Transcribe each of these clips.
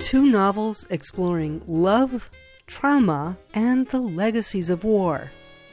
Two novels exploring love, trauma, and the legacies of war.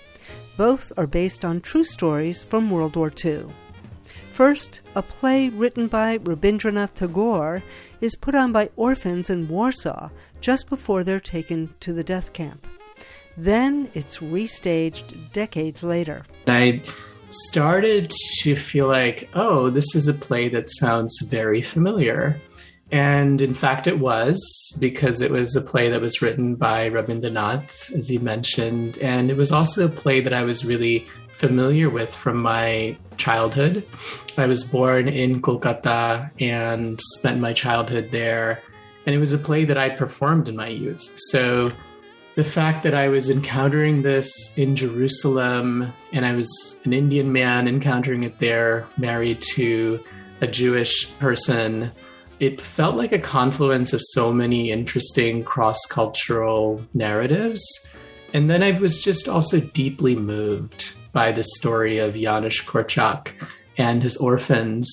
Both are based on true stories from World War II. First, a play written by Rabindranath Tagore is put on by orphans in Warsaw just before they're taken to the death camp. Then it's restaged decades later. I started to feel like, oh, this is a play that sounds very familiar. And in fact, it was, because it was a play that was written by Rabindranath, as you mentioned. And it was also a play that I was really familiar with from my childhood. I was born in Kolkata and spent my childhood there. And it was a play that I performed in my youth. So the fact that I was encountering this in Jerusalem, and I was an Indian man encountering it there, married to a Jewish person, it felt like a confluence of so many interesting cross-cultural narratives. And then I was just also deeply moved by the story of Janusz Korczak and his orphans.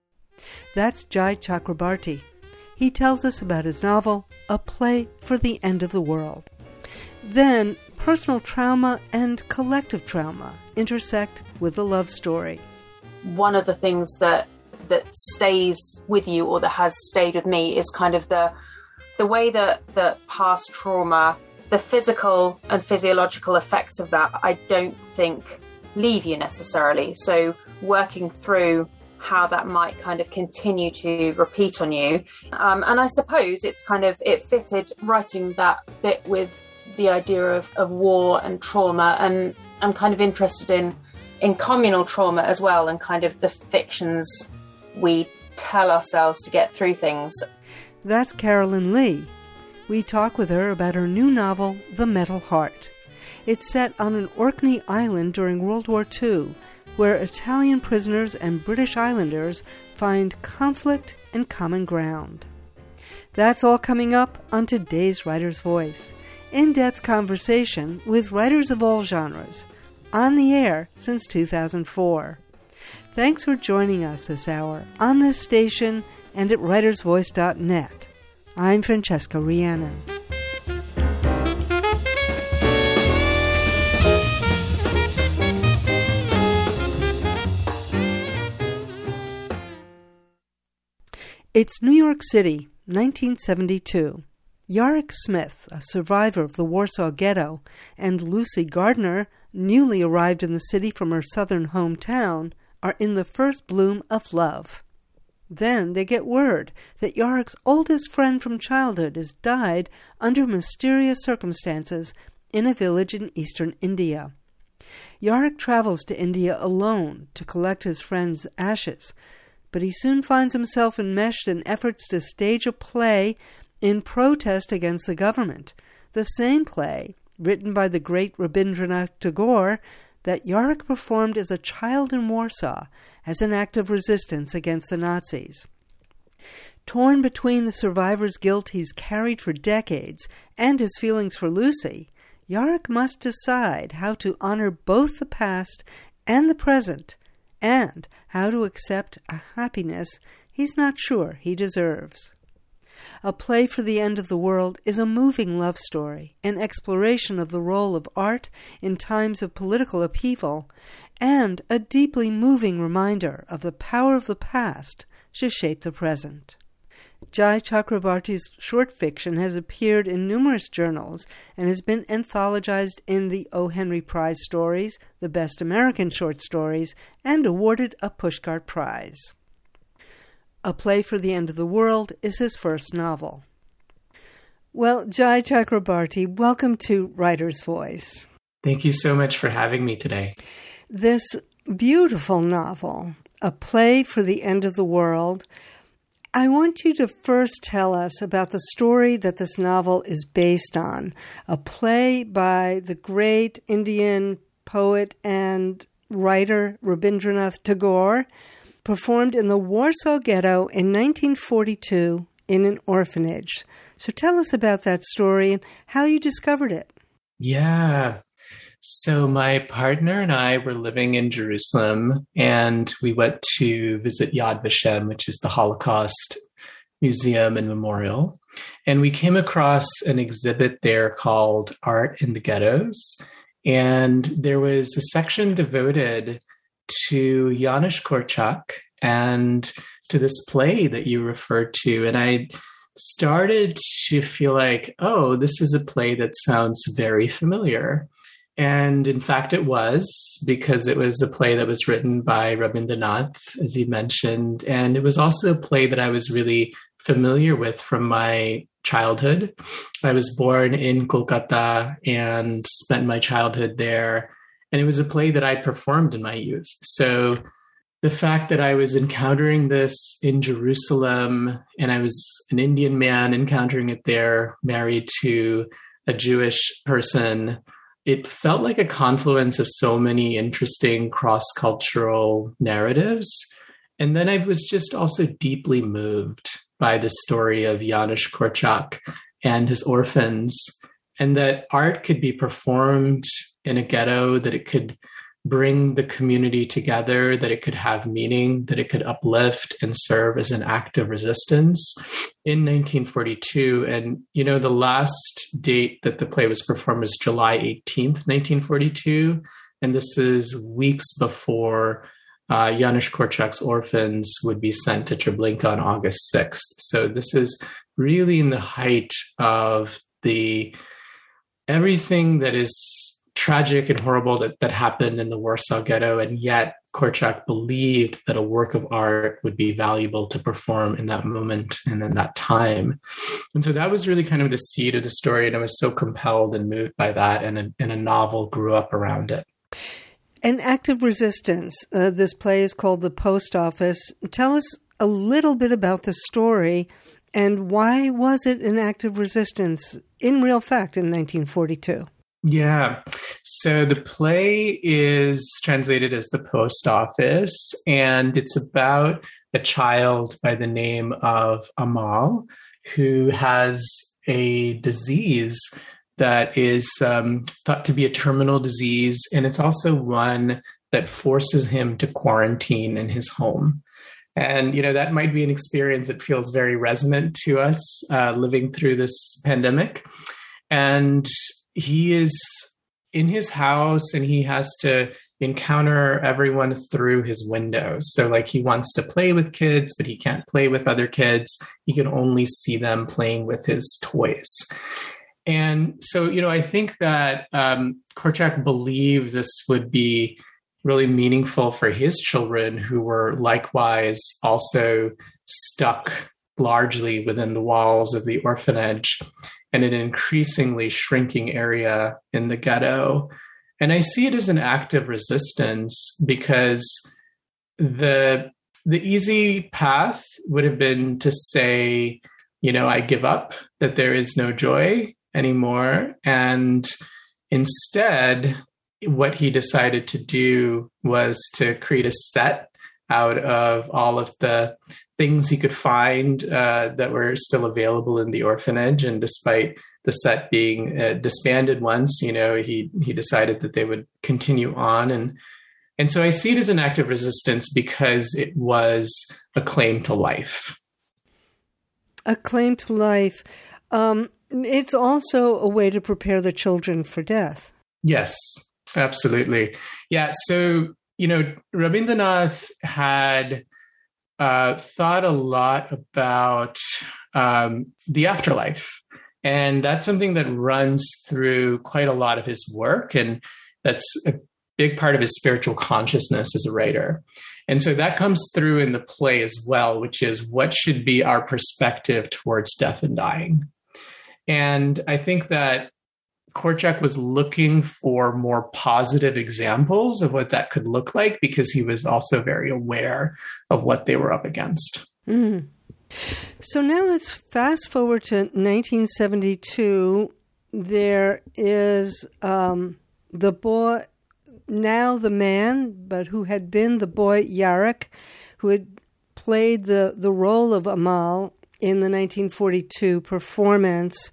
That's Jai Chakrabarty. He tells us about his novel, A Play for the End of the World. Then, personal trauma and collective trauma intersect with the love story. One of the things that stays with you, or that has stayed with me, is kind of the way that past trauma, the physical and physiological effects of that, I don't think leave you necessarily. So working through how that might kind of continue to repeat on you. And I suppose it fitted, writing that fit with the idea of war and trauma. And I'm kind of interested in communal trauma as well, and kind of the fictions we tell ourselves to get through things. That's Carolyn Lee. We talk with her about her new novel, The Metal Heart. It's set on an Orkney island during World War II, where Italian prisoners and British islanders find conflict and common ground. That's all coming up on today's Writer's Voice. In-depth conversation with writers of all genres, on the air since 2004. Thanks for joining us this hour on this station and at writersvoice.net. I'm Francesca Rhiannon. It's New York City, 1972. Yarick Smith, a survivor of the Warsaw Ghetto, and Lucy Gardner, newly arrived in the city from her southern hometown, are in the first bloom of love. Then they get word that Yarick's oldest friend from childhood has died under mysterious circumstances in a village in eastern India. Yarick travels to India alone to collect his friend's ashes, but he soon finds himself enmeshed in efforts to stage a play in protest against the government, the same play written by the great Rabindranath Tagore that Yarick performed as a child in Warsaw as an act of resistance against the Nazis. Torn between the survivor's guilt he's carried for decades and his feelings for Lucy, Yarick must decide how to honor both the past and the present, and how to accept a happiness he's not sure he deserves. A Play for the End of the World is a moving love story, an exploration of the role of art in times of political upheaval, and a deeply moving reminder of the power of the past to shape the present. Jai Chakrabarty's short fiction has appeared in numerous journals and has been anthologized in the O. Henry Prize Stories, the Best American Short Stories, and awarded a Pushcart Prize. A Play for the End of the World is his first novel. Well, Jai Chakrabarty, welcome to Writer's Voice. Thank you so much for having me today. This beautiful novel, A Play for the End of the World, I want you to first tell us about the story that this novel is based on, a play by the great Indian poet and writer Rabindranath Tagore, performed in the Warsaw Ghetto in 1942 in an orphanage. So tell us about that story and how you discovered it. Yeah. So my partner and I were living in Jerusalem, and we went to visit Yad Vashem, which is the Holocaust Museum and Memorial. And we came across an exhibit there called Art in the Ghettos. And there was a section devoted to Janusz Korczak and to this play that you referred to. And I started to feel like, oh, this is a play that sounds very familiar. And in fact, it was, because it was a play that was written by Rabindranath, as you mentioned. And it was also a play that I was really familiar with from my childhood. I was born in Kolkata and spent my childhood there. And it was a play that I performed in my youth. So the fact that I was encountering this in Jerusalem, and I was an Indian man encountering it there, married to a Jewish person, it felt like a confluence of so many interesting cross-cultural narratives. And then I was just also deeply moved by the story of Janusz Korczak and his orphans, and that art could be performed in a ghetto, that it could bring the community together, that it could have meaning, that it could uplift and serve as an act of resistance in 1942. And, you know, the last date that the play was performed was July 18th, 1942. And this is weeks before Janusz Korczak's orphans would be sent to Treblinka on August 6th. So this is really in the height of everything that is tragic and horrible that happened in the Warsaw Ghetto, and yet Korczak believed that a work of art would be valuable to perform in that moment and in that time. And so that was really kind of the seed of the story, and I was so compelled and moved by that, and a novel grew up around it. An act of resistance. This play is called The Post Office. Tell us a little bit about the story, and why was it an act of resistance in real fact in 1942? Yeah. So the play is translated as The Post Office, and it's about a child by the name of Amal who has a disease that is thought to be a terminal disease. And it's also one that forces him to quarantine in his home. And, you know, that might be an experience that feels very resonant to us living through this pandemic. And he is in his house and he has to encounter everyone through his windows. So like he wants to play with kids, but he can't play with other kids. He can only see them playing with his toys. And so, you know, I think that Korczak believed this would be really meaningful for his children, who were likewise also stuck largely within the walls of the orphanage and an increasingly shrinking area in the ghetto. And I see it as an act of resistance, because the easy path would have been to say, you know, I give up, that there is no joy anymore. And instead, what he decided to do was to create a set out of all of the things he could find that were still available in the orphanage. And despite the set being disbanded once, you know, he decided that they would continue on. And so I see it as an act of resistance because it was a claim to life. A claim to life. It's also a way to prepare the children for death. Yes, absolutely. Yeah. So, you know, Rabindranath had thought a lot about the afterlife. And that's something that runs through quite a lot of his work. And that's a big part of his spiritual consciousness as a writer. And so that comes through in the play as well, which is what should be our perspective towards death and dying. And I think that Korczak was looking for more positive examples of what that could look like, because he was also very aware of what they were up against. Mm. So now let's fast forward to 1972. There is the boy, now the man, but who had been the boy Yarek, who had played the role of Amal in the 1942 performance.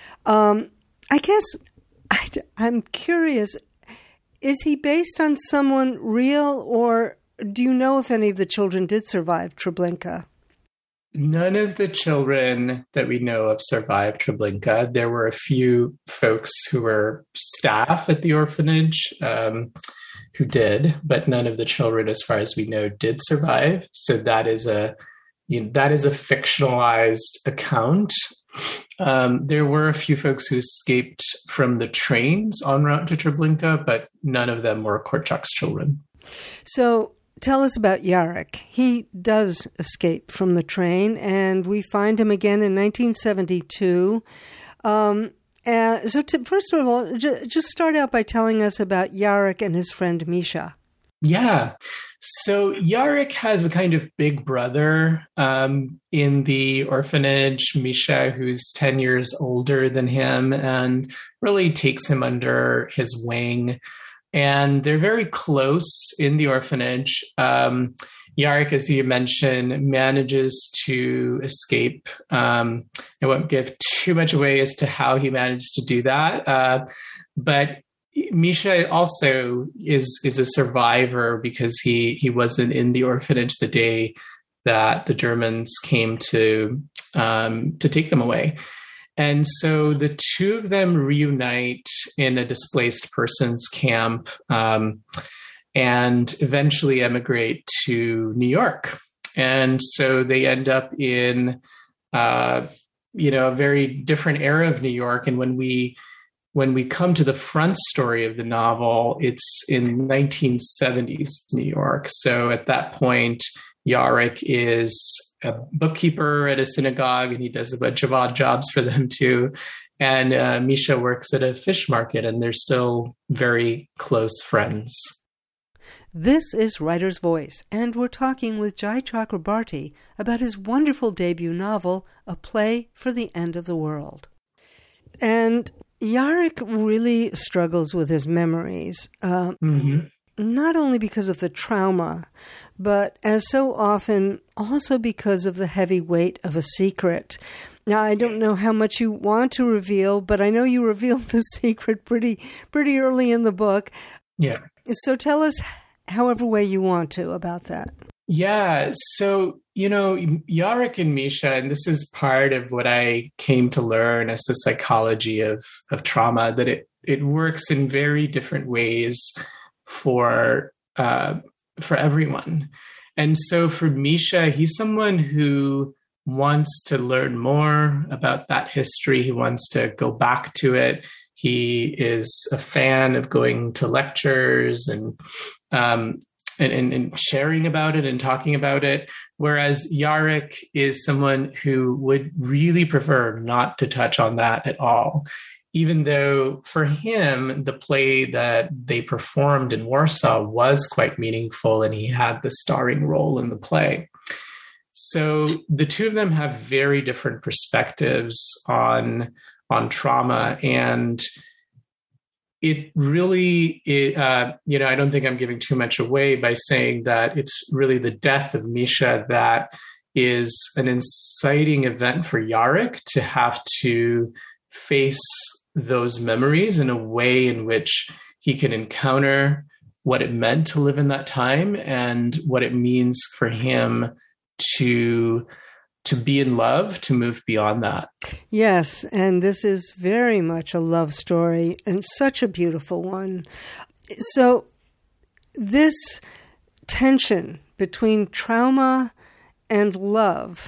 I guess I'm curious, is he based on someone real, or do you know if any of the children did survive Treblinka? None of the children that we know of survived Treblinka. There were a few folks who were staff at the orphanage who did, but none of the children, as far as we know, did survive. So that is a fictionalized account. There were a few folks who escaped from the trains en route to Treblinka, but none of them were Korczak's children. So tell us about Yarek. He does escape from the train, and we find him again in 1972. First of all, just start out by telling us about Yarek and his friend Misha. Yeah. So Yarek has a kind of big brother in the orphanage, Misha, who's 10 years older than him and really takes him under his wing. And they're very close in the orphanage. Yarek, as you mentioned, manages to escape. I won't give too much away as to how he managed to do that. But Misha also is a survivor because he wasn't in the orphanage the day that the Germans came to take them away. And so the two of them reunite in a displaced persons camp and eventually emigrate to New York. And so they end up in, a very different era of New York. And when we come to the front story of the novel, it's in 1970s New York. So at that point, Yarek is a bookkeeper at a synagogue, and he does a bunch of odd jobs for them too. And Misha works at a fish market, and they're still very close friends. This is Writer's Voice, and we're talking with Jai Chakrabarty about his wonderful debut novel, A Play for the End of the World. And Yarek really struggles with his memories, not only because of the trauma, but as so often, also because of the heavy weight of a secret. Now, I don't know how much you want to reveal, but I know you revealed the secret pretty early in the book. Yeah. So tell us however way you want to about that. Yeah. So, Yarek and Misha, and this is part of what I came to learn as the psychology of trauma, that it works in very different ways for everyone. And so for Misha, he's someone who wants to learn more about that history. He wants to go back to it. He is a fan of going to lectures and sharing about it and talking about it. Whereas Yarek is someone who would really prefer not to touch on that at all, even though for him, the play that they performed in Warsaw was quite meaningful and he had the starring role in the play. So the two of them have very different perspectives on trauma, and it really, I don't think I'm giving too much away by saying that it's really the death of Misha that is an inciting event for Yarek to have to face those memories in a way in which he can encounter what it meant to live in that time and what it means for him to be in love, to move beyond that. Yes, and this is very much a love story and such a beautiful one. So this tension between trauma and love,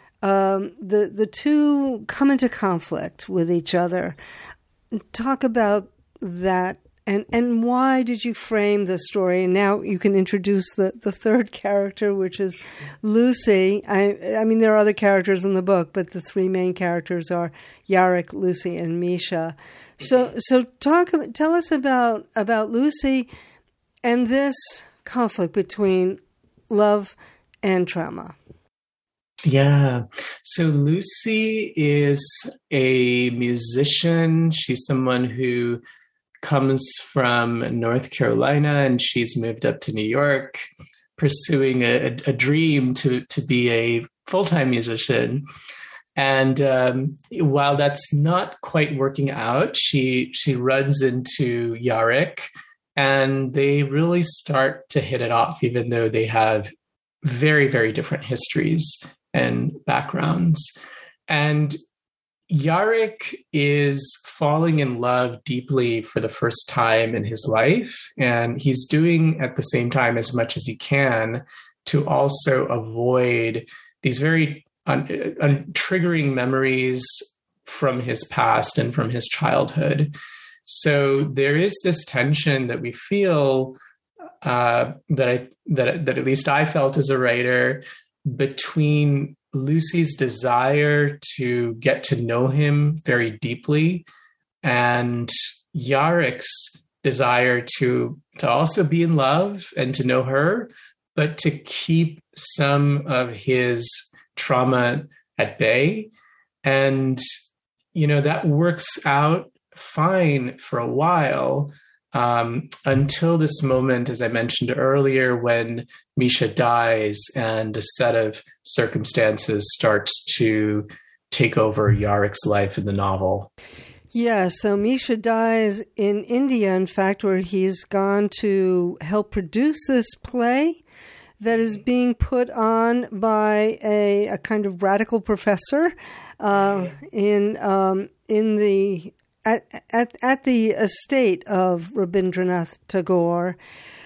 the two come into conflict with each other. Talk about that. And why did you frame the story? And now you can introduce the third character, which is Lucy. I mean, there are other characters in the book, but the three main characters are Yarek, Lucy, and Misha. So tell us about Lucy and this conflict between love and trauma. Yeah. So Lucy is a musician. She's someone who comes from North Carolina, and she's moved up to New York, pursuing a dream to be a full-time musician. And while that's not quite working out, she runs into Yarek, and they really start to hit it off, even though they have very, very different histories and backgrounds. And Yarrick is falling in love deeply for the first time in his life, and he's doing at the same time as much as he can to also avoid these very triggering memories from his past and from his childhood. So there is this tension that we feel that at least I felt as a writer, between Lucy's desire to get to know him very deeply and Yarrick's desire to also be in love and to know her, but to keep some of his trauma at bay. And, that works out fine for a while, until this moment, as I mentioned earlier, when Misha dies and a set of circumstances starts to take over Yarrick's life in the novel. Yeah, so Misha dies in India, in fact, where he's gone to help produce this play that is being put on by a kind of radical professor at the estate of Rabindranath Tagore.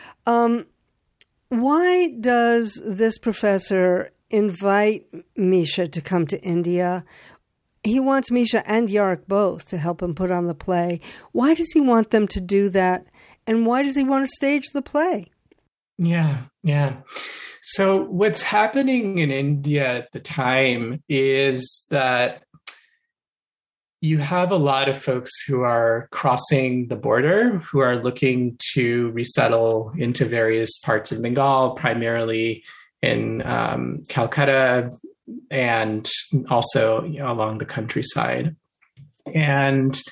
Why does this professor invite Misha to come to India? He wants Misha and Yarrick both to help him put on the play. Why does he want them to do that? And why does he want to stage the play? Yeah. So what's happening in India at the time is that you have a lot of folks who are crossing the border, who are looking to resettle into various parts of Bengal, primarily in Calcutta and also along the countryside. And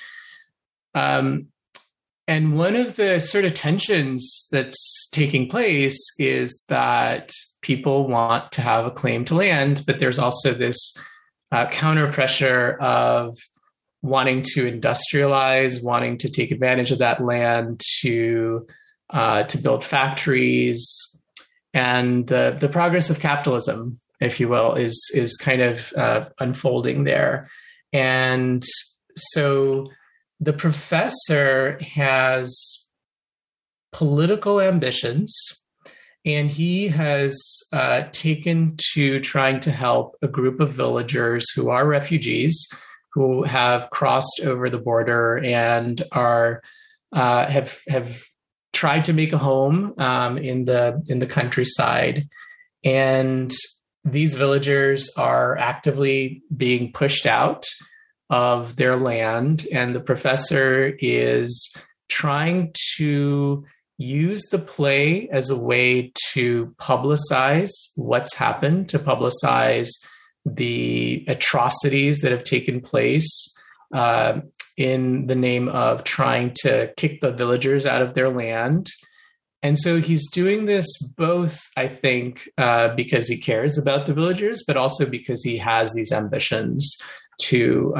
one of the sort of tensions that's taking place is that people want to have a claim to land, but there's also this counter pressure of wanting to industrialize, wanting to take advantage of that land to build factories, and the progress of capitalism, if you will, is kind of unfolding there. And so the professor has political ambitions, and he has taken to trying to help a group of villagers who are refugees, who have crossed over the border and are have tried to make a home in the countryside. And these villagers are actively being pushed out of their land, and the professor is trying to use the play as a way to publicize what's happened, to publicize the atrocities that have taken place in the name of trying to kick the villagers out of their land. And so he's doing this both, I think, because he cares about the villagers, but also because he has these ambitions to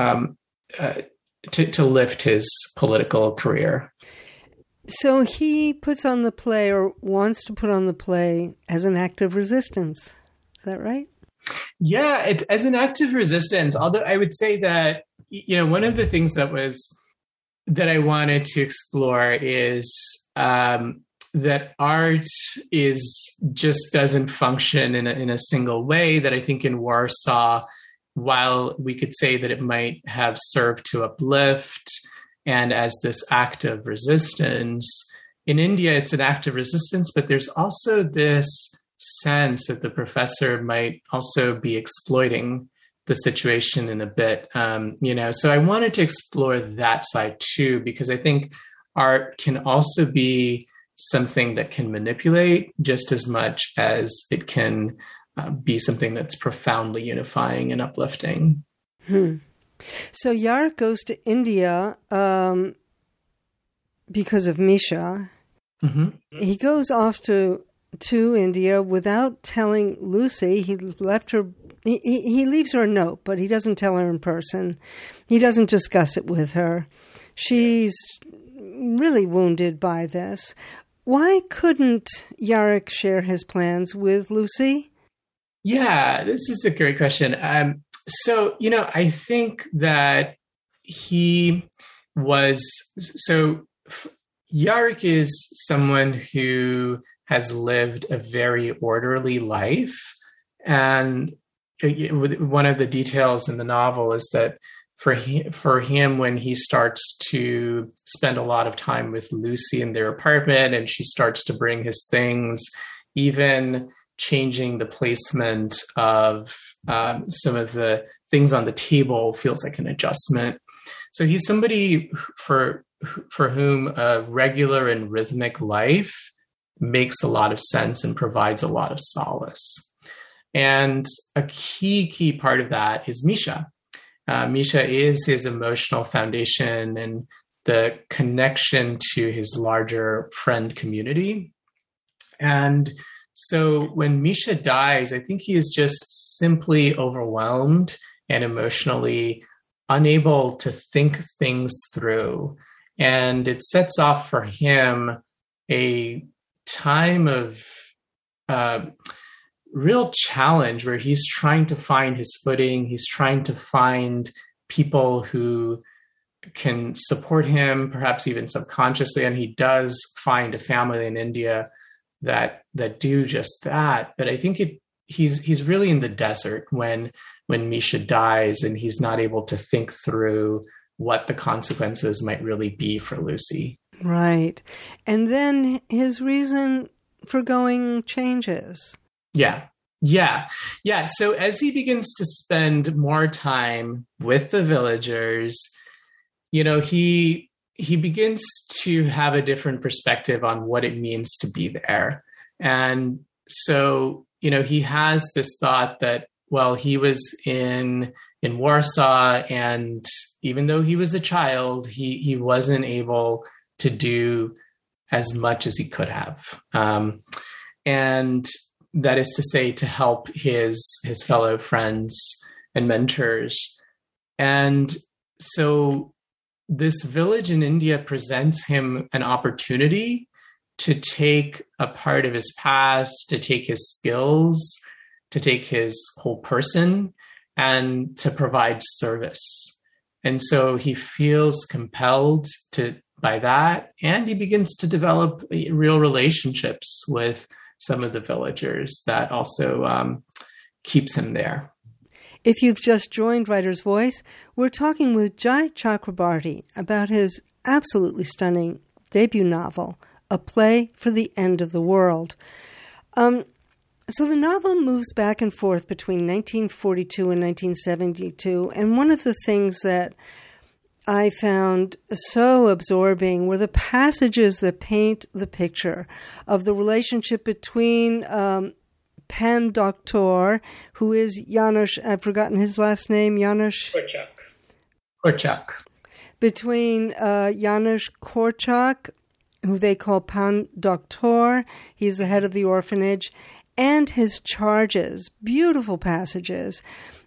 lift his political career. So he puts on the play, or wants to put on the play, as an act of resistance. Is that right? Yeah, it's as an act of resistance. Although I would say that, one of the things that I wanted to explore is that art just doesn't function in a single way. That I think in Warsaw, while we could say that it might have served to uplift and as this act of resistance, in India it's an act of resistance, but there's also this sense that the professor might also be exploiting the situation in a bit, so I wanted to explore that side too, because I think art can also be something that can manipulate just as much as it can be something that's profoundly unifying and uplifting. So Yarrick goes to India because of Misha. Mm-hmm. He goes off to India without telling Lucy. He left her. He leaves her a note, but he doesn't tell her in person. He doesn't discuss it with her. She's really wounded by this. Why couldn't Yarrick share his plans with Lucy? Yeah, this is a great question. So, I think that he was so Yarrick is someone who has lived a very orderly life. And one of the details in the novel is that for him, when he starts to spend a lot of time with Lucy in their apartment and she starts to bring his things, even changing the placement of some of the things on the table feels like an adjustment. So he's somebody for whom a regular and rhythmic life makes a lot of sense and provides a lot of solace. And a key part of that is Misha. Misha is his emotional foundation and the connection to his larger friend community. And so when Misha dies, I think he is just simply overwhelmed and emotionally unable to think things through. And it sets off for him a time of real challenge where he's trying to find his footing. He's trying to find people who can support him, perhaps even subconsciously. And he does find a family in India that do just that. But I think he's really in the desert when Misha dies and he's not able to think through what the consequences might really be for Lucy. Right. And then his reason for going changes. Yeah. So as he begins to spend more time with the villagers, he begins to have a different perspective on what it means to be there. And so, he has this thought that, well, he was in Warsaw, and even though he was a child, he wasn't able to do as much as he could have. And that is to say, to help his fellow friends and mentors. And so this village in India presents him an opportunity to take a part of his past, to take his skills, to take his whole person, and to provide service. And so he feels compelled by that, and he begins to develop real relationships with some of the villagers that also keeps him there. If you've just joined Writer's Voice, we're talking with Jai Chakrabarty about his absolutely stunning debut novel, A Play for the End of the World. So the novel moves back and forth between 1942 and 1972, and one of the things that I found so absorbing were the passages that paint the picture of the relationship between Pan Doctor, who is Janusz, I've forgotten his last name, Janusz Korczak. Between Janusz Korczak, who they call Pan Doctor, he's the head of the orphanage, and his charges, beautiful passages.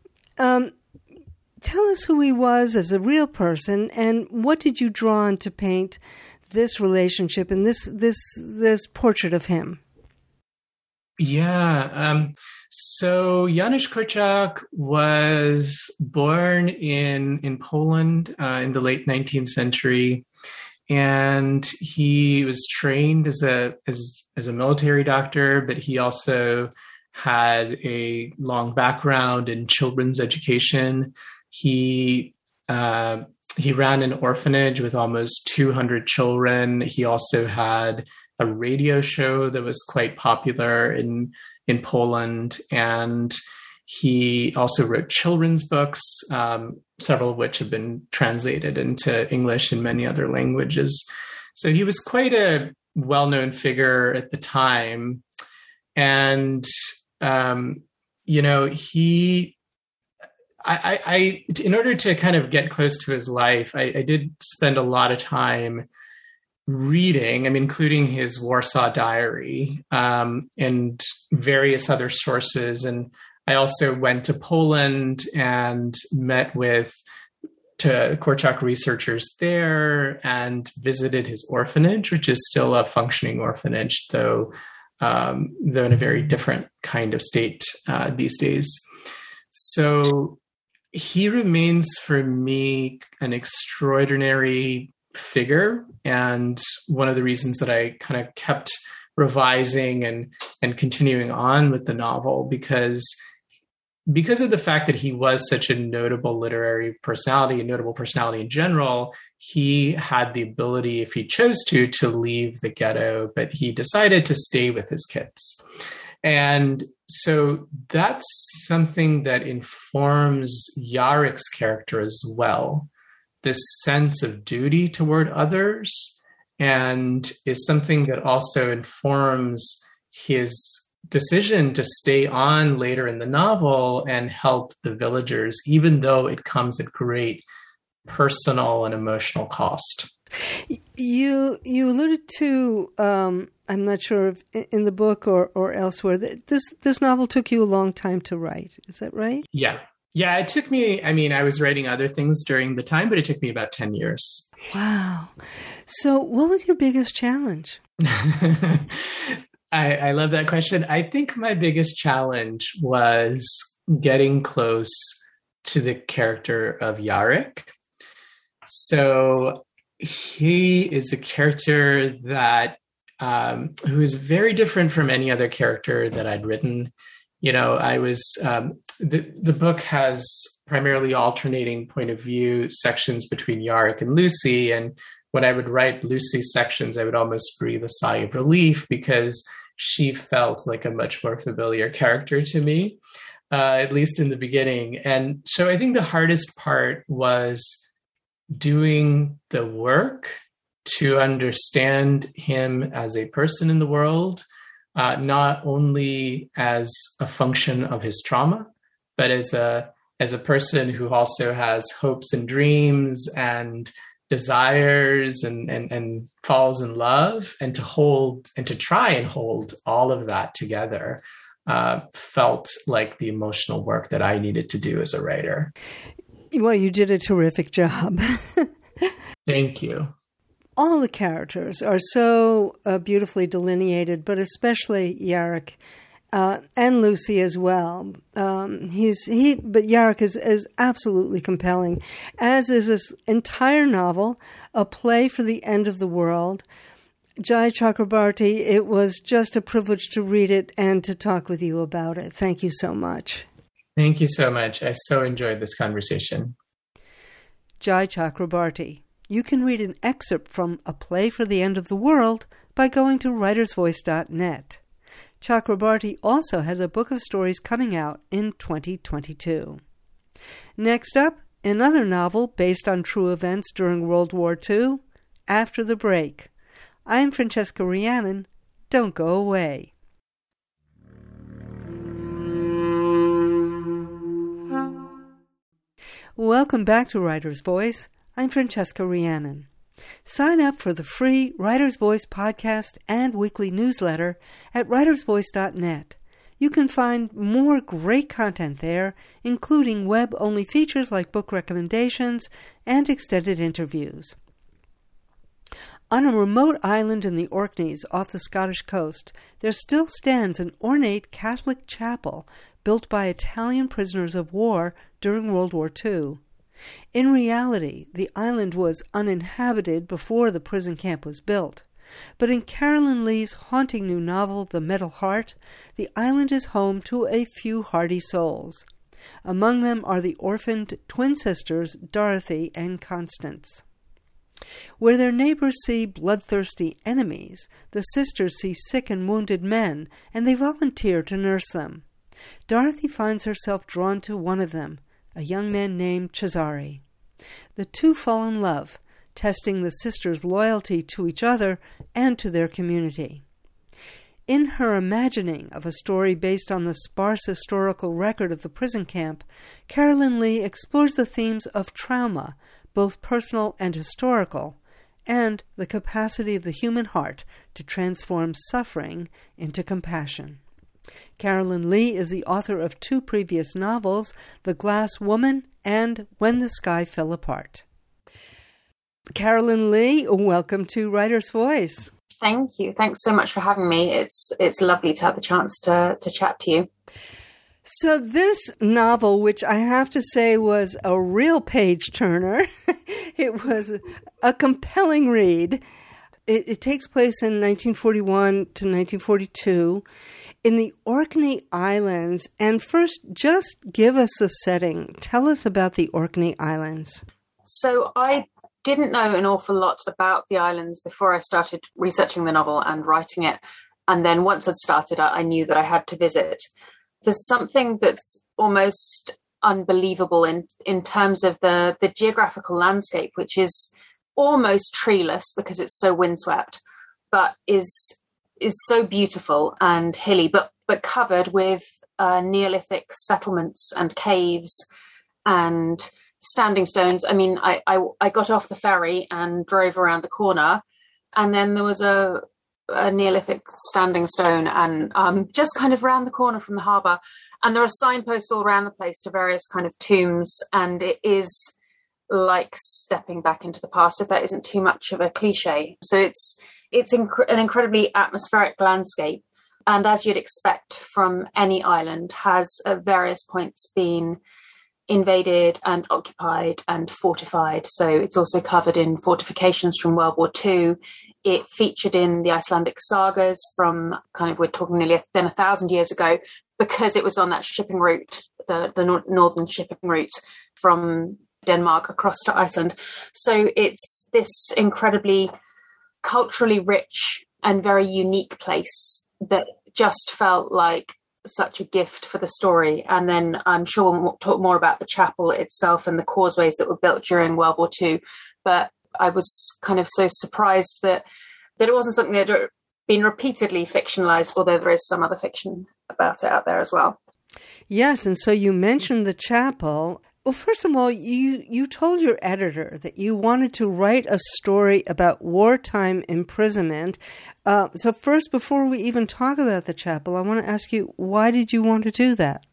Tell us who he was as a real person, and what did you draw on to paint this relationship and this portrait of him? Yeah. So Janusz Korczak was born in Poland in the late 19th century, and he was trained as a military doctor, but he also had a long background in children's education. He ran an orphanage with almost 200 children. He also had a radio show that was quite popular in Poland, and he also wrote children's books, several of which have been translated into English and many other languages. So he was quite a well-known figure at the time, and I in order to kind of get close to his life, I did spend a lot of time reading, including his Warsaw Diary and various other sources. And I also went to Poland and met with Korczak researchers there and visited his orphanage, which is still a functioning orphanage, though though in a very different kind of state these days. So he remains for me an extraordinary figure, and one of the reasons that I kind of kept revising and continuing on with the novel, because of the fact that he was such a notable literary personality, a notable personality in general. He had the ability, if he chose to leave the ghetto, but he decided to stay with his kids. And so that's something that informs Yarick's character as well. This sense of duty toward others, and is something that also informs his decision to stay on later in the novel and help the villagers, even though it comes at great personal and emotional cost. You alluded to, I'm not sure if in the book or elsewhere, that this novel took you a long time to write. Is that right? Yeah, it took me, I was writing other things during the time, but it took me about 10 years. Wow. So what was your biggest challenge? I love that question. I think my biggest challenge was getting close to the character of Yarick. So he is a character that who is very different from any other character that I'd written. I was the book has primarily alternating point of view sections between Yarick and Lucy, and when I would write Lucy's sections, I would almost breathe a sigh of relief because she felt like a much more familiar character to me, at least in the beginning. And so I think the hardest part was doing the work to understand him as a person in the world, not only as a function of his trauma, but as a person who also has hopes and dreams and desires and falls in love, and to try and hold all of that together felt like the emotional work that I needed to do as a writer. Well, you did a terrific job. Thank you. All the characters are so beautifully delineated, but especially Yarick and Lucy as well. But Yarick is absolutely compelling, as is this entire novel, a play for the end of the world. Jai Chakrabarti, it was just a privilege to read it and to talk with you about it. Thank you so much. Thank you so much. I so enjoyed this conversation. Jai Chakrabarti. You can read an excerpt from A Play for the End of the World by going to writersvoice.net. Chakrabarti also has a book of stories coming out in 2022. Next up, another novel based on true events during World War II, After the Break. I'm Francesca Rheannon. Don't go away. Welcome back to Writer's Voice. I'm Francesca Rheannon. Sign up for the free Writer's Voice podcast and weekly newsletter at writersvoice.net. You can find more great content there, including web-only features like book recommendations and extended interviews. On a remote island in the Orkneys off the Scottish coast, there still stands an ornate Catholic chapel built by Italian prisoners of war during World War II. In reality, the island was uninhabited before the prison camp was built. But in Carolyn Lee's haunting new novel, The Metal Heart, the island is home to a few hardy souls. Among them are the orphaned twin sisters Dorothy and Constance. Where their neighbors see bloodthirsty enemies, the sisters see sick and wounded men, and they volunteer to nurse them. Dorothy finds herself drawn to one of them, a young man named Cesare. The two fall in love, testing the sisters' loyalty to each other and to their community. In her imagining of a story based on the sparse historical record of the prison camp, Carolyn Lee explores the themes of trauma, both personal and historical, and the capacity of the human heart to transform suffering into compassion. Carolyn Lee is the author of two previous novels, The Glass Woman and When the Sky Fell Apart. Carolyn Lee, welcome to Writer's Voice. Thank you. Thanks so much for having me. It's lovely to have the chance to chat to you. So this novel, which I have to say was a real page-turner, it was a compelling read. It takes place in 1941 to 1942 in the Orkney Islands. And first, just give us a setting. Tell us about the Orkney Islands. So I didn't know an awful lot about the islands before I started researching the novel and writing it. And then once I'd started, I knew that I had to visit. There's something that's almost unbelievable in terms of the geographical landscape, which is almost treeless because it's so windswept, but is so beautiful and hilly, but covered with Neolithic settlements and caves and standing stones. I mean, I got off the ferry and drove around the corner, and then there was a Neolithic standing stone and just kind of round the corner from the harbour, and there are signposts all around the place to various kind of tombs, and it is like stepping back into the past, if that isn't too much of a cliche. So it's an incredibly atmospheric landscape, and as you'd expect from any island, has at various points been invaded and occupied and fortified. So it's also covered in fortifications from World War II. It featured in the Icelandic sagas from we're talking nearly 1,000 years ago, because it was on that shipping route, the northern shipping route from Denmark across to Iceland. So it's this incredibly culturally rich and very unique place that just felt like such a gift for the story. And then I'm sure we'll talk more about the chapel itself and the causeways that were built during World War II. But I was kind of so surprised that it wasn't something that had been repeatedly fictionalized, although there is some other fiction about it out there as well. Yes, and so you mentioned the chapel. Well, first of all, you told your editor that you wanted to write a story about wartime imprisonment. So first, before we even talk about the chapel, I want to ask you, why did you want to do that?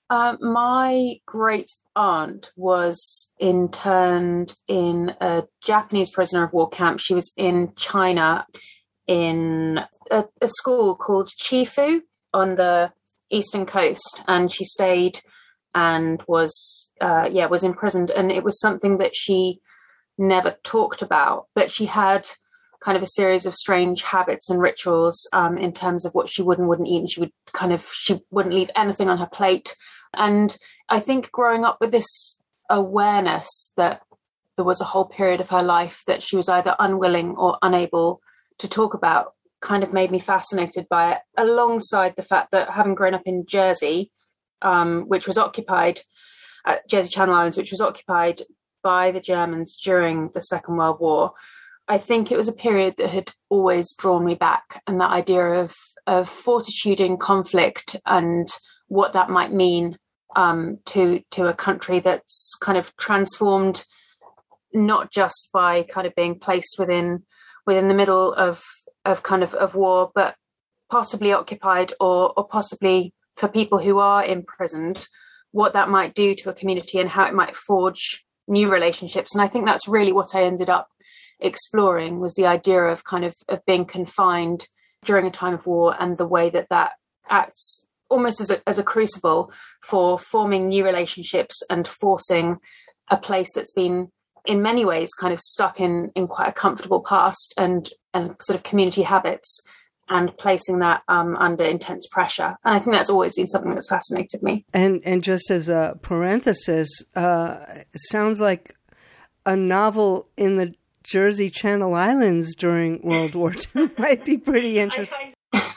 My great aunt was interned in a Japanese prisoner of war camp. She was in China in a school called Chifu on the eastern coast, and she stayed and was imprisoned. And it was something that she never talked about, but she had kind of a series of strange habits and rituals in terms of what she would and wouldn't eat. And she wouldn't leave anything on her plate. And I think growing up with this awareness that there was a whole period of her life that she was either unwilling or unable to talk about kind of made me fascinated by it, alongside the fact that having grown up in Jersey, which was occupied, Jersey Channel Islands, which was occupied by the Germans during the Second World War, I think it was a period that had always drawn me back, and that idea of fortitude in conflict and what that might mean to a country that's kind of transformed, not just by kind of being placed within the middle of war, but possibly occupied or possibly for people who are imprisoned, what that might do to a community and how it might forge new relationships. And I think that's really what I ended up exploring, was the idea of of being confined during a time of war, and the way that acts almost as a crucible for forming new relationships and forcing a place that's been in many ways kind of stuck in quite a comfortable past and sort of community habits, and placing that under intense pressure. And I think that's always been something that's fascinated me. And just as a parenthesis, it sounds like a novel in the Jersey Channel Islands during World War II might be pretty interesting.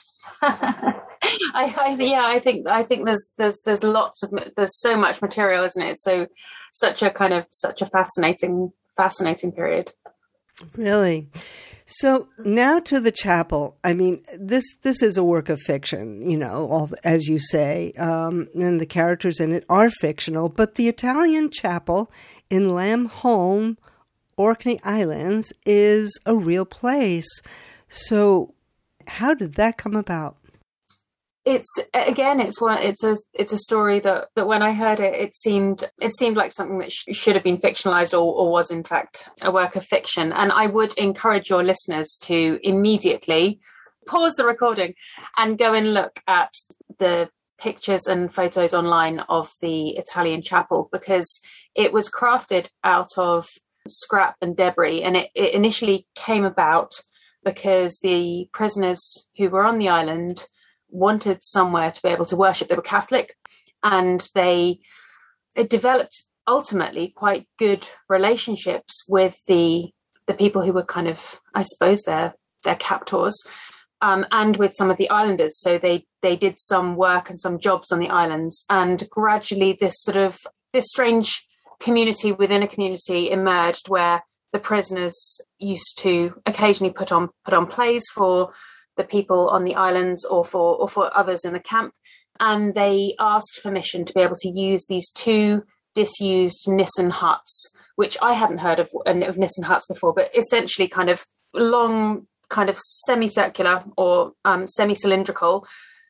I think there's lots of, there's so much material, isn't it? So such a fascinating period. Really. So now to the chapel. I mean, this is a work of fiction, as you say, and the characters in it are fictional. But the Italian chapel in Lamholm, Orkney Islands, is a real place. So how did that come about? it's a story that when I heard it, it seemed like something that should have been fictionalized, or was in fact a work of fiction. And I would encourage your listeners to immediately pause the recording and go and look at the pictures and photos online of the Italian chapel, because it was crafted out of scrap and debris, and it initially came about because the prisoners who were on the island wanted somewhere to be able to worship. They were Catholic, and it developed ultimately quite good relationships with the people who were kind of, I suppose, their captors, and with some of the islanders. So they did some work and some jobs on the islands, and gradually this strange community within a community emerged, where the prisoners used to occasionally put on plays for the people on the islands or for others in the camp, and they asked permission to be able to use these two disused Nissen huts, which I hadn't heard of Nissen huts before, but essentially kind of long, kind of semicircular or semi-cylindrical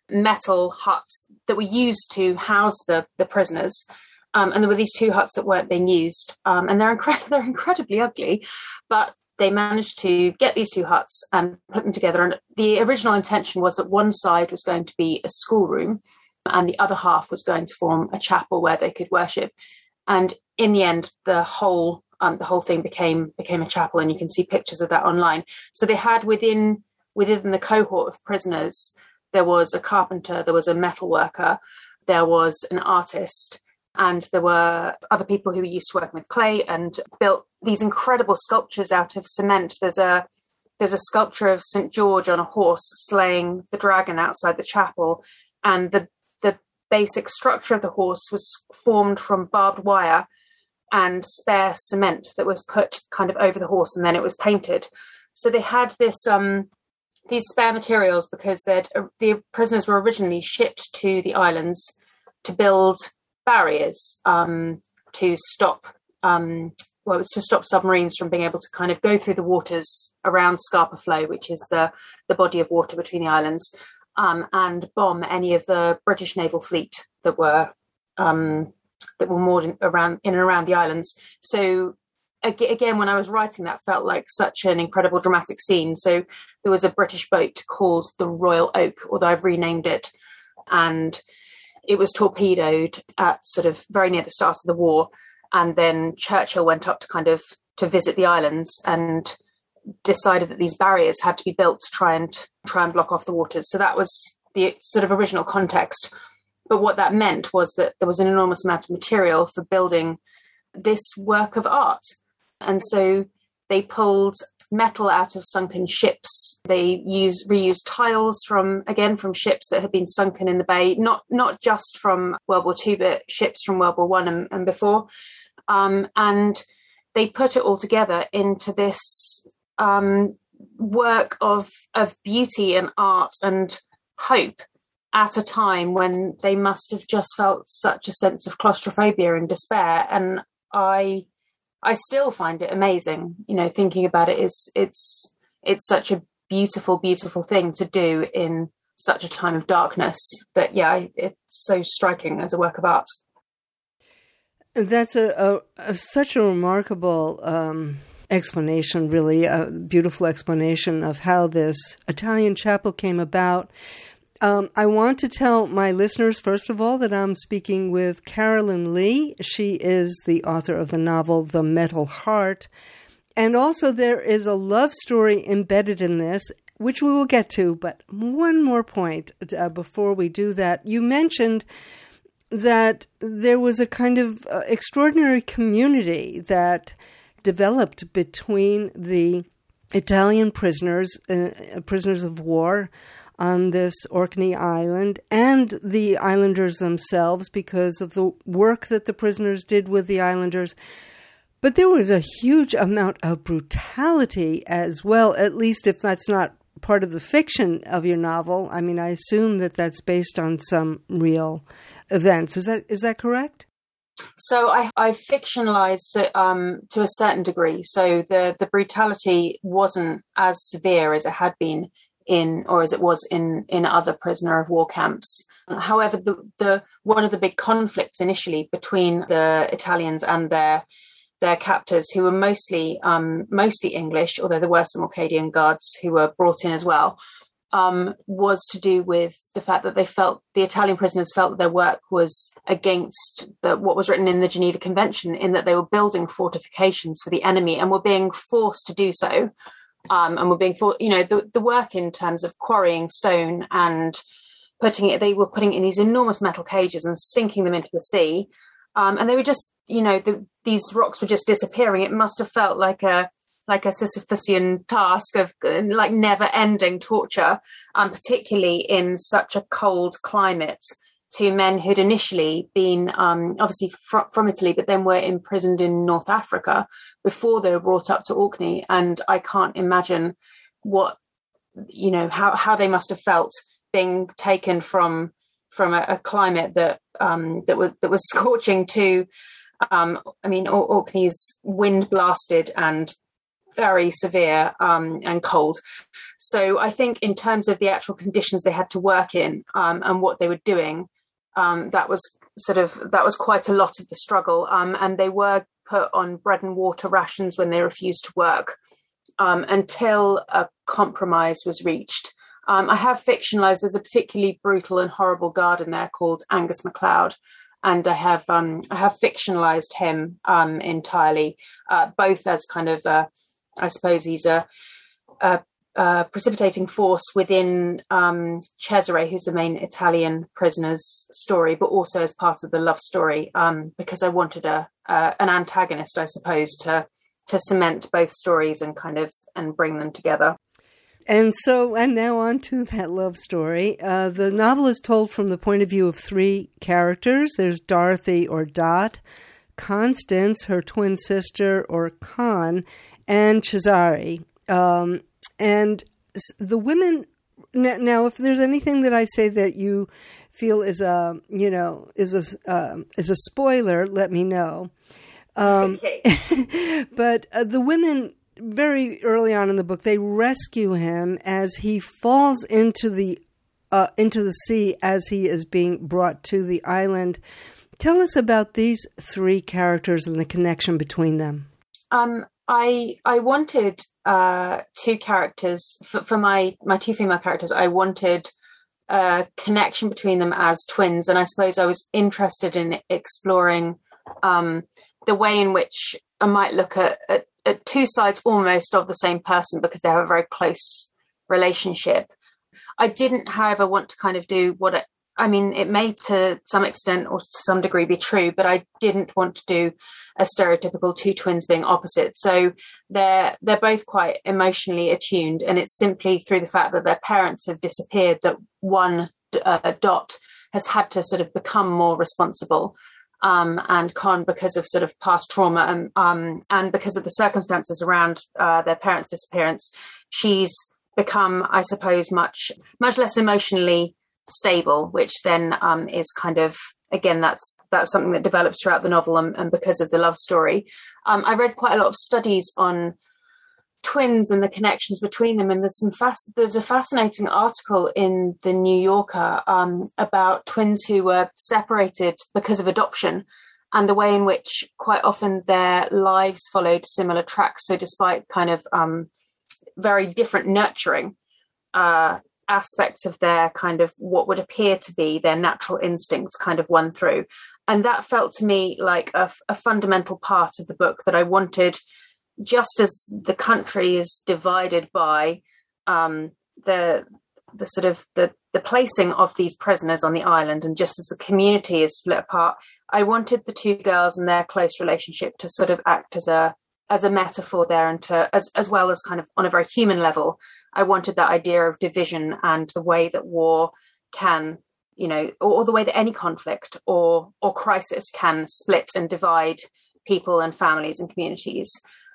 metal huts that were used to house the prisoners. And there were these two huts that weren't being used, and they're incredibly ugly, but they managed to get these two huts and put them together. And the original intention was that one side was going to be a schoolroom, and the other half was going to form a chapel where they could worship. And in the end, the whole thing became a chapel, and you can see pictures of that online. So they had within the cohort of prisoners, there was a carpenter, there was a metal worker, there was an artist, and there were other people who were used to working with clay and built these incredible sculptures out of cement. There's a sculpture of St. George on a horse slaying the dragon outside the chapel, and the basic structure of the horse was formed from barbed wire and spare cement that was put kind of over the horse, and then it was painted. So they had these spare materials because the prisoners were originally shipped to the islands to build barriers to stop submarines from being able to kind of go through the waters around Scapa Flow, which is the body of water between the islands, and bomb any of the British naval fleet that were moored in and around the islands. So again, when I was writing that, felt like such an incredible dramatic scene. So there was a British boat called the Royal Oak, although I've renamed it, and it was torpedoed at sort of very near the start of the war. And then Churchill went up to visit the islands and decided that these barriers had to be built to try and block off the waters. So that was the sort of original context. But what that meant was that there was an enormous amount of material for building this work of art. And so they pulled metal out of sunken ships. They reused tiles from ships that had been sunken in the bay, not just from World War II, but ships from World War One and before. And they put it all together into this work of beauty and art and hope at a time when they must have just felt such a sense of claustrophobia and despair. And I still find it amazing, thinking about it. It's such a beautiful, beautiful thing to do in such a time of darkness that, it's so striking as a work of art. That's such a remarkable explanation, really, a beautiful explanation of how this Italian chapel came about. I want to tell my listeners, first of all, that I'm speaking with Carolyn Lee. She is the author of the novel The Metal Heart. And also there is a love story embedded in this, which we will get to. But one more point before we do that. You mentioned that there was a kind of extraordinary community that developed between the Italian prisoners of war on this Orkney Island and the islanders themselves because of the work that the prisoners did with the islanders. But there was a huge amount of brutality as well, at least if that's not part of the fiction of your novel. I mean, I assume that that's based on some real events. Is that correct? So I fictionalized it to a certain degree. So the brutality wasn't as severe as it had been or as it was in other prisoner of war camps. However, the one of the big conflicts initially between the Italians and their captors, who were mostly English, although there were some Orcadian guards who were brought in as well, was to do with the fact that the Italian prisoners felt that their work was against what was written in the Geneva Convention, in that they were building fortifications for the enemy and were being forced to do so. And were being the work in terms of quarrying stone and they were putting it in these enormous metal cages and sinking them into the sea. And they were just, these rocks were just disappearing. It must have felt like a Sisyphusian task of like never ending torture, particularly in such a cold climate, to men who'd initially been obviously from Italy, but then were imprisoned in North Africa before they were brought up to Orkney. And I can't imagine how they must have felt being taken from a climate that was scorching to, Orkney's wind blasted and very severe and cold. So I think in terms of the actual conditions they had to work in and what they were doing, that was quite a lot of the struggle. And they were put on bread and water rations when they refused to work until a compromise was reached. I have fictionalized, there's a particularly brutal and horrible guard in there called Angus MacLeod. And I have fictionalized him entirely, both as kind of, I suppose he's a precipitating force within Cesare, who's the main Italian prisoner's story, but also as part of the love story, because I wanted an antagonist, I suppose, to cement both stories and bring them together. And now on to that love story. The novel is told from the point of view of three characters. There's Dorothy, or Dot, Constance, her twin sister, or Con, and Cesare. And the women, now if there's anything that I say that you feel is a spoiler, let me know. Okay. But the women, very early on in the book, they rescue him as he falls into the sea as he is being brought to the island. Tell us about these three characters and the connection between them. I wanted two characters for my two female characters. I wanted a connection between them as twins, and I suppose I was interested in exploring the way in which I might look at two sides almost of the same person, because they have a very close relationship. I didn't, however, want to kind of do it may to some extent or to some degree be true, but I didn't want to do a stereotypical two twins being opposite. So they're both quite emotionally attuned, and it's simply through the fact that their parents have disappeared that one, Dot, has had to sort of become more responsible. And Con, because of sort of past trauma and because of the circumstances around their parents' disappearance, she's become, I suppose, much less emotionally stable, which then is kind of, again, that's something that develops throughout the novel and because of the love story. I read quite a lot of studies on twins and the connections between them, and there's a fascinating article in the New Yorker about twins who were separated because of adoption, and the way in which quite often their lives followed similar tracks. So despite kind of very different nurturing aspects of their kind of what would appear to be their natural instincts kind of won through. And that felt to me like a fundamental part of the book that I wanted. Just as the country is divided by the sort of the placing of these prisoners on the island, and just as the community is split apart, I wanted the two girls and their close relationship to sort of act as a metaphor there, and to as well as kind of on a very human level, I wanted that idea of division and the way that war can, or the way that any conflict or crisis can split and divide people and families and communities.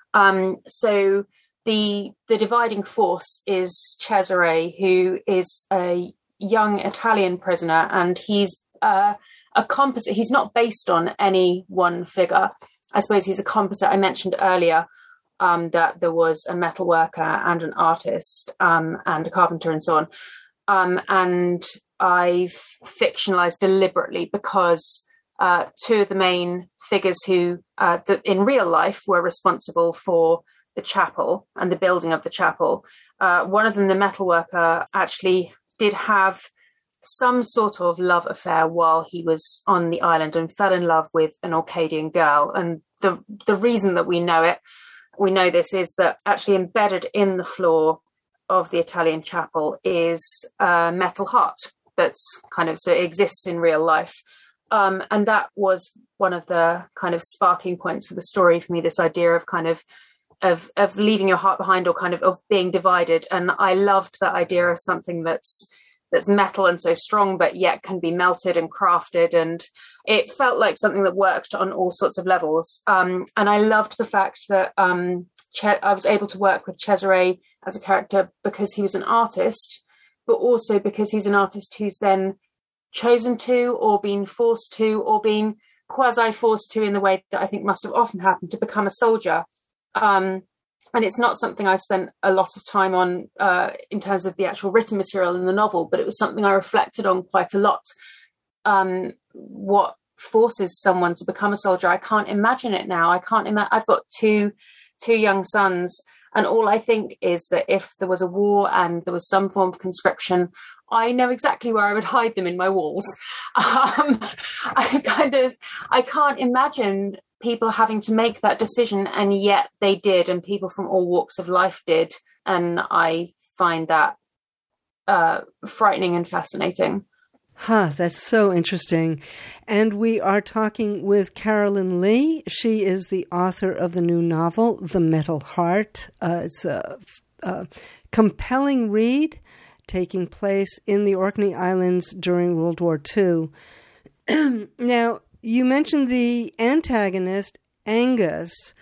So the dividing force is Cesare, who is a young Italian prisoner, and he's a composite. He's not based on any one figure. I suppose he's a composite, I mentioned earlier, that there was a metal worker and an artist and a carpenter and so on. And I've fictionalized deliberately because two of the main figures who in real life were responsible for the chapel and the building of the chapel, one of them, the metal worker, actually did have some sort of love affair while he was on the island and fell in love with an Orcadian girl. And the reason that we know this is that actually embedded in the floor of the Italian chapel is a metal heart that's kind of, so it exists in real life. And that was one of the kind of sparking points for the story for me, this idea of kind of leaving your heart behind, or kind of being divided. And I loved that idea of something that's metal and so strong, but yet can be melted and crafted. And it felt like something that worked on all sorts of levels. And I loved the fact that I was able to work with Cesare as a character because he was an artist, but also because he's an artist who's then chosen to, or been forced to, or been quasi-forced to, in the way that I think must have often happened, to become a soldier. And it's not something I spent a lot of time on in terms of the actual written material in the novel, but it was something I reflected on quite a lot. What forces someone to become a soldier? I can't imagine it now. I can't imagine. I've got two young sons, and all I think is that if there was a war and there was some form of conscription, I know exactly where I would hide them in my walls. I can't imagine people having to make that decision, and yet they did, and people from all walks of life did. And I find that frightening and fascinating. That's so interesting. And we are talking with Carolyn Lee. She is the author of the new novel, The Metal Heart. It's a compelling read taking place in the Orkney Islands during World War II. Now, you mentioned the antagonist, Angus.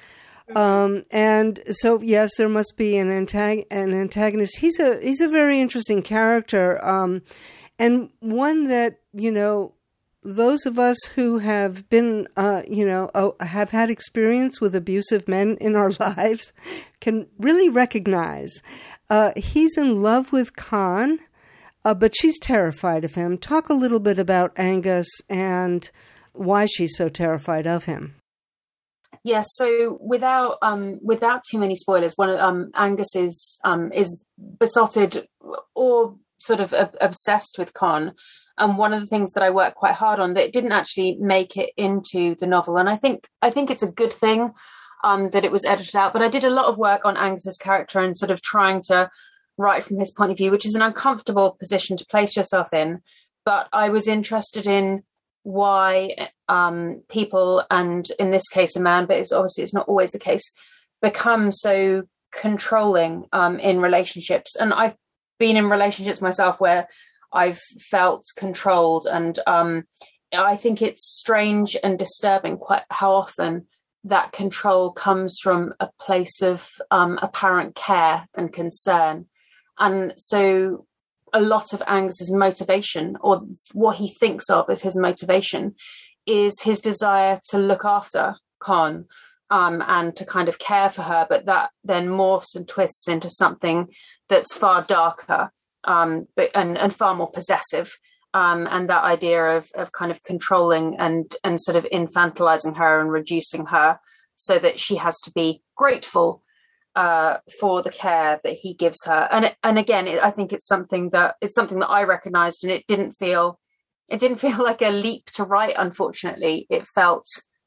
And so, yes, there must be an antagonist. He's a very interesting character. And one that, those of us who have been, have had experience with abusive men in our lives can really recognize. He's in love with Con, but she's terrified of him. Talk a little bit about Angus and why she's so terrified of him. Yes, so without too many spoilers, one of Angus is besotted or sort of obsessed with Con. And one of the things that I worked quite hard on that didn't actually make it into the novel, and I think it's a good thing that it was edited out, but I did a lot of work on Angus's character and sort of trying to write from his point of view, which is an uncomfortable position to place yourself in. But I was interested in why people, and in this case a man, but it's not always the case, become so controlling in relationships. And I've been in relationships myself where I've felt controlled, and I think it's strange and disturbing quite how often that control comes from a place of apparent care and concern. And so a lot of Angus's motivation, or what he thinks of as his motivation, is his desire to look after Con and to kind of care for her, but that then morphs and twists into something that's far darker and far more possessive. And that idea of kind of controlling and sort of infantilizing her and reducing her so that she has to be grateful for the care that he gives her. And again, I think it's something that I recognized, and it didn't feel like a leap to write. Unfortunately, it felt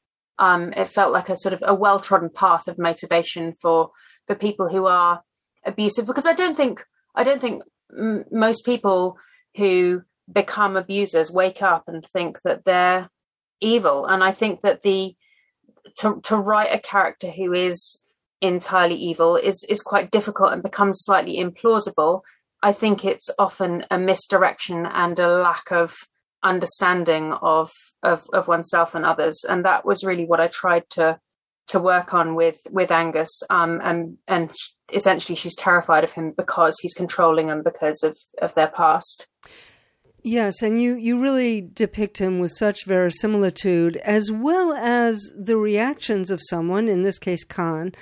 like a sort of a well-trodden path of motivation for people who are abusive, because I don't think most people who become abusers wake up and think that they're evil. And I think that to write a character who is entirely evil is quite difficult and becomes slightly implausible. I think it's often a misdirection and a lack of understanding of oneself and others. And that was really what I tried to work on with Angus. And essentially she's terrified of him because he's controlling and because of their past. Yes, and you really depict him with such verisimilitude, as well as the reactions of someone, in this case Con,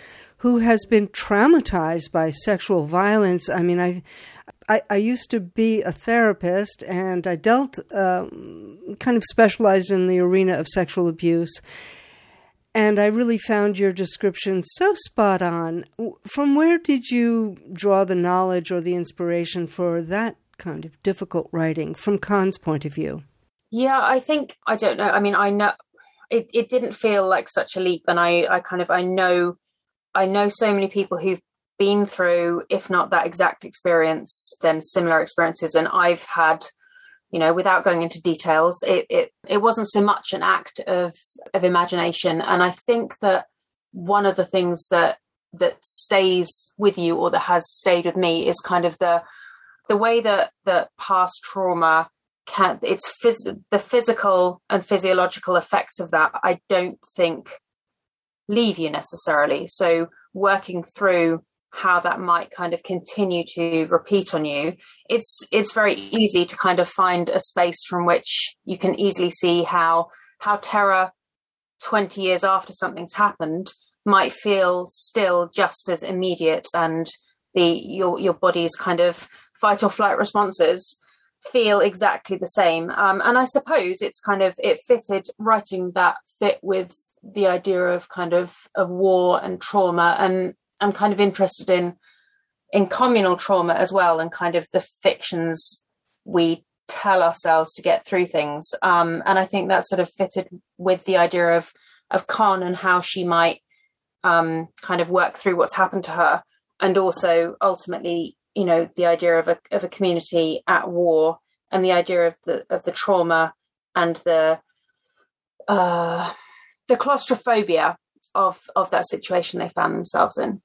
who has been traumatized by sexual violence. I mean, I used to be a therapist, and I dealt kind of specialized in the arena of sexual abuse. And I really found your description so spot on. From where did you draw the knowledge or the inspiration for that kind of difficult writing from Khan's point of view? Yeah, I don't know. I mean, I know it didn't feel like such a leap. And I know so many people who've been through, if not that exact experience, then similar experiences. And I've had, without going into details, it wasn't so much an act of imagination. And I think that one of the things that stays with you, or that has stayed with me, is kind of the way that past trauma the physical and physiological effects of that, I don't think leave you necessarily. So working through how that might kind of continue to repeat on you, it's very easy to kind of find a space from which you can easily see how terror 20 years after something's happened might feel still just as immediate, and your body's kind of fight or flight responses feel exactly the same. And I suppose it fitted, writing that fit with the idea of kind of war and trauma, and I'm kind of interested in communal trauma as well, and kind of the fictions we tell ourselves to get through things. And I think that sort of fitted with the idea of Khan and how she might kind of work through what's happened to her, and also ultimately, the idea of a community at war, and the idea of the trauma and the claustrophobia of that situation they found themselves in.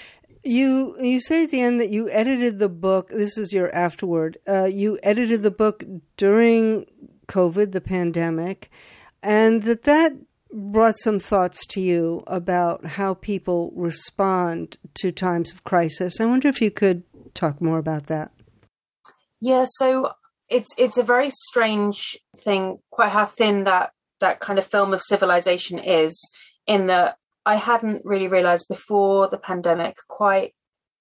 You say at the end that you edited the book. This is your afterword. You edited the book during COVID, the pandemic, and that brought some thoughts to you about how people respond to times of crisis. I wonder if you could talk more about that. Yeah, so it's a very strange thing, quite how thin that kind of film of civilization is, in that I hadn't really realized before the pandemic quite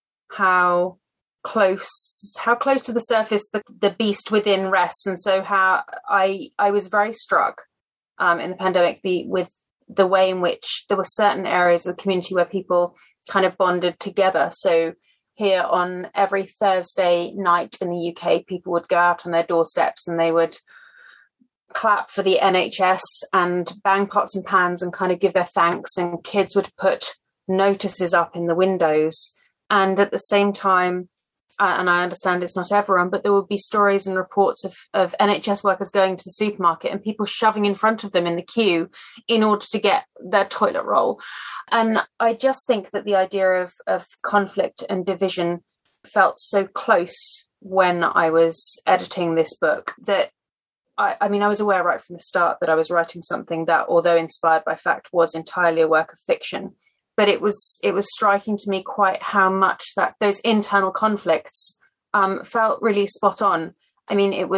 how close to the surface the beast within rests. And so how I was very struck in the pandemic with the way in which there were certain areas of the community where people kind of bonded together. So here on every Thursday night in the UK, people would go out on their doorsteps and they would clap for the NHS and bang pots and pans and kind of give their thanks, and kids would put notices up in the windows. And at the same time, and I understand it's not everyone, but there would be stories and reports of NHS workers going to the supermarket and people shoving in front of them in the queue in order to get their toilet roll. And I just think that the idea of conflict and division felt so close when I was editing this book, that I was aware right from the start that I was writing something that, although inspired by fact, was entirely a work of fiction. But it was striking to me quite how much that those internal conflicts felt really spot on. I mean, it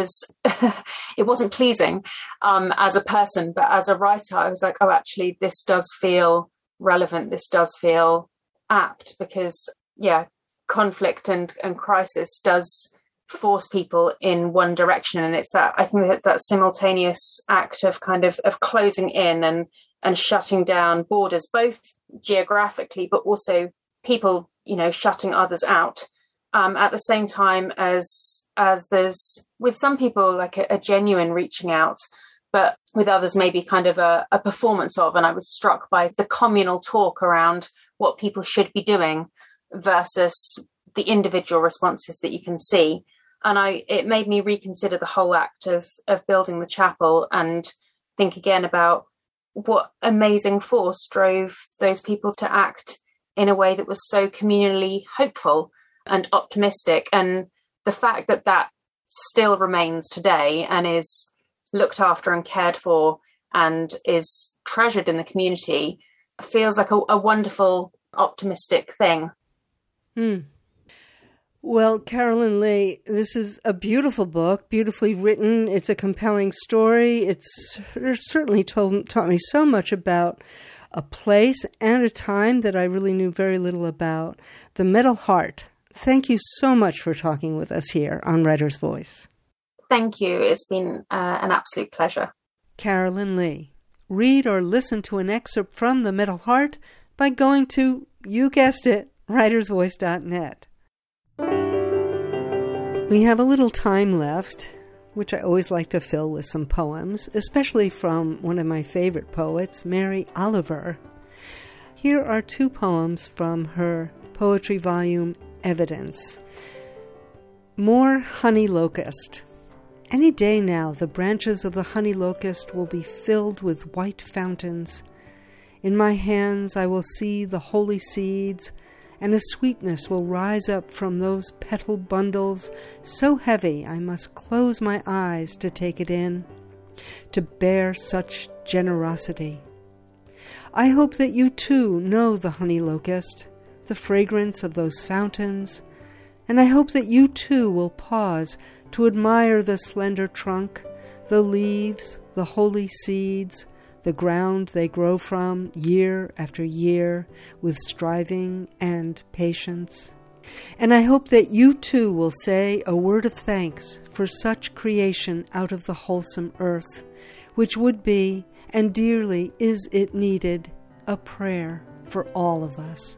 wasn't pleasing as a person, but as a writer, I was like, oh, actually, this does feel relevant. This does feel apt, because, yeah, conflict and crisis does force people in one direction. And it's that, I think that simultaneous act of kind of closing in and shutting down borders, both geographically, but also people, shutting others out. At the same time as there's, with some people, like a genuine reaching out, but with others, maybe kind of a performance of. And I was struck by the communal talk around what people should be doing versus the individual responses that you can see. And it made me reconsider the whole act of building the chapel, and think again about what amazing force drove those people to act in a way that was so communally hopeful and optimistic. And the fact that still remains today and is looked after and cared for and is treasured in the community feels like a wonderful, optimistic thing. Well, Carolyn Leigh, this is a beautiful book, beautifully written. It's a compelling story. It's certainly taught me so much about a place and a time that I really knew very little about, The Metal Heart. Thank you so much for talking with us here on Writer's Voice. Thank you. It's been an absolute pleasure. Carolyn Lee. Read or listen to an excerpt from The Metal Heart by going to, you guessed it, writersvoice.net. We have a little time left, which I always like to fill with some poems, especially from one of my favorite poets, Mary Oliver. Here are 2 poems from her poetry volume, Evidence. More honey locust. Any day now, the branches of the honey locust will be filled with white fountains. In my hands I will see the holy seeds, and a sweetness will rise up from those petal bundles, so heavy I must close my eyes to take it in, to bear such generosity. I hope that you too know the honey locust, the fragrance of those fountains, and I hope that you too will pause to admire the slender trunk, the leaves, the holy seeds, the ground they grow from year after year with striving and patience. And I hope that you too will say a word of thanks for such creation out of the wholesome earth, which would be, and dearly is it needed, a prayer for all of us.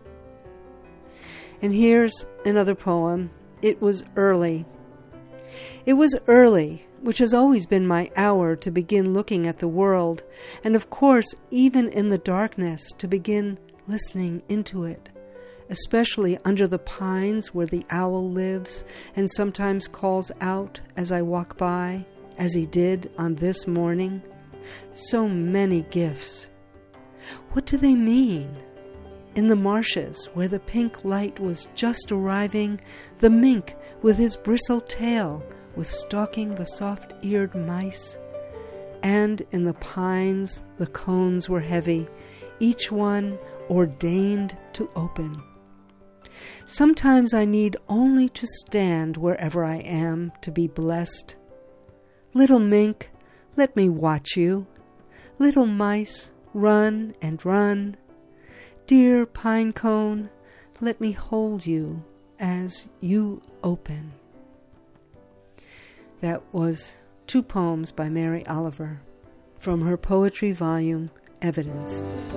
And here's another poem. It was early. It was early, which has always been my hour to begin looking at the world, and of course, even in the darkness, to begin listening into it, especially under the pines where the owl lives and sometimes calls out as I walk by, as he did on this morning. So many gifts. What do they mean? In the marshes, where the pink light was just arriving, the mink with his bristled tail was stalking the soft-eared mice. And in the pines, the cones were heavy, each one ordained to open. Sometimes I need only to stand wherever I am to be blessed. Little mink, let me watch you. Little mice, run and run. Dear pine cone, let me hold you as you open. That was 2 poems by Mary Oliver from her poetry volume, Evidence.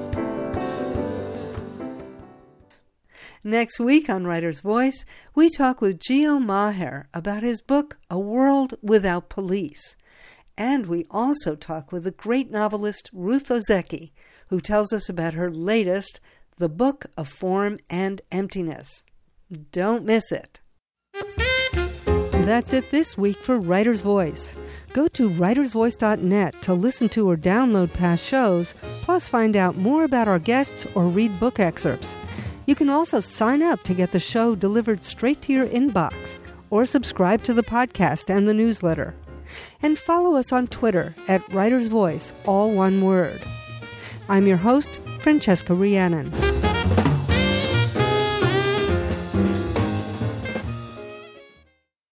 Next week on Writer's Voice, we talk with Gio Maher about his book, A World Without Police. And we also talk with the great novelist Ruth Ozeki, who tells us about her latest, The Book of Form and Emptiness. Don't miss it. That's it this week for Writer's Voice. Go to writersvoice.net to listen to or download past shows, plus find out more about our guests or read book excerpts. You can also sign up to get the show delivered straight to your inbox, or subscribe to the podcast and the newsletter. And follow us on Twitter at Writer's Voice, all one word. I'm your host, Francesca Rhiannon.